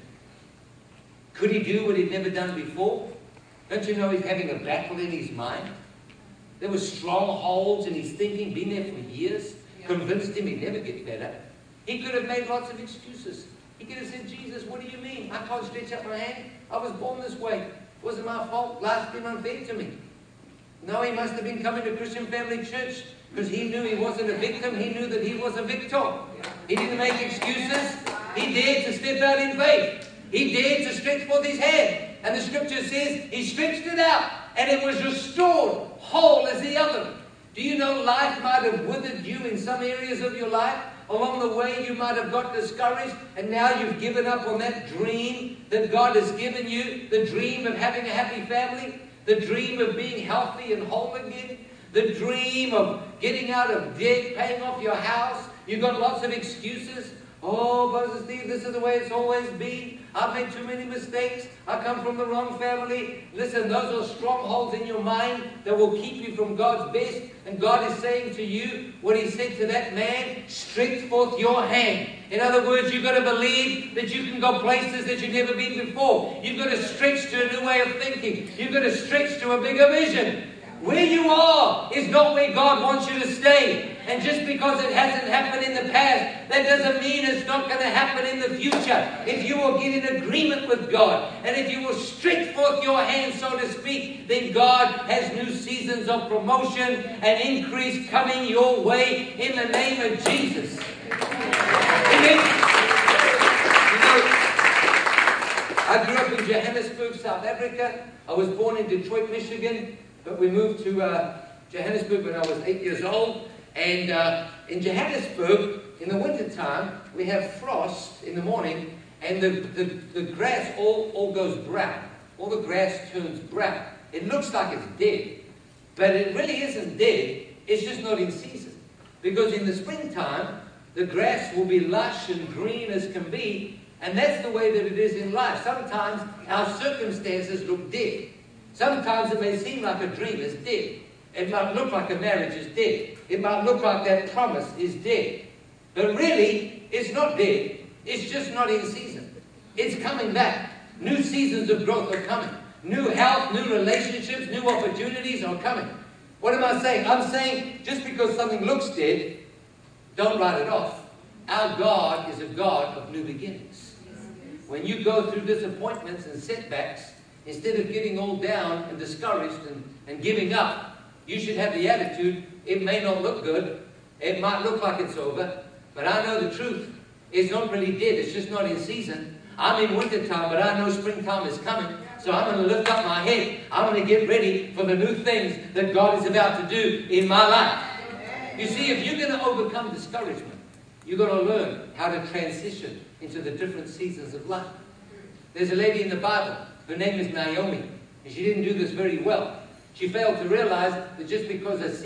Could he do what he'd never done before? Don't you know he's having a battle in his mind? There were strongholds in his thinking, been there for years, convinced him he'd never get better. He could have made lots of excuses. He could have said, Jesus, what do you mean? I can't stretch out my hand. I was born this way. It wasn't my fault. Life's been unfair to me. No, he must have been coming to Christian Family Church because he knew he wasn't a victim. He knew that he was a victor. He didn't make excuses. He dared to step out in faith. He dared to stretch forth his hand. And the scripture says he stretched it out and it was restored whole as the other. Do you know life might have withered you in some areas of your life? Along the way you might have got discouraged and now you've given up on that dream that God has given you. The dream of having a happy family. The dream of being healthy and whole again. The dream of getting out of debt, paying off your house. You've got lots of excuses. Oh, Brother Steve, this is the way it's always been. I've made too many mistakes. I come from the wrong family. Listen, those are strongholds in your mind that will keep you from God's best. And God is saying to you what he said to that man, stretch forth your hand. In other words, you've got to believe that you can go places that you've never been before. You've got to stretch to a new way of thinking. You've got to stretch to a bigger vision. Where you are is not where God wants you to stay. And just because it hasn't happened in the past, that doesn't mean it's not going to happen in the future. If you will get in agreement with God, and if you will stretch forth your hand, so to speak, then God has new seasons of promotion and increase coming your way in the name of Jesus. Amen. You know, I grew up in Johannesburg, South Africa. I was born in Detroit, Michigan. But we moved to uh, Johannesburg when I was eight years old. And uh, in Johannesburg, in the wintertime, we have frost in the morning. And the, the, the grass all, all goes brown. All the grass turns brown. It looks like it's dead. But it really isn't dead. It's just not in season. Because in the springtime, the grass will be lush and green as can be. And that's the way that it is in life. Sometimes our circumstances look dead. Sometimes it may seem like a dream is dead. It might look like a marriage is dead. It might look like that promise is dead. But really, it's not dead. It's just not in season. It's coming back. New seasons of growth are coming. New health, new relationships, new opportunities are coming. What am I saying? I'm saying just because something looks dead, don't write it off. Our God is a God of new beginnings. When you go through disappointments and setbacks, instead of getting all down and discouraged and, and giving up, you should have the attitude, it may not look good, it might look like it's over, but I know the truth. It's not really dead, it's just not in season. I'm in wintertime, but I know springtime is coming. So I'm going to lift up my head. I'm going to get ready for the new things that God is about to do in my life. You see, if you're going to overcome discouragement, you're going to learn how to transition into the different seasons of life. There's a lady in the Bible. Her name is Naomi, and she didn't do this very well. She failed to realize that just because a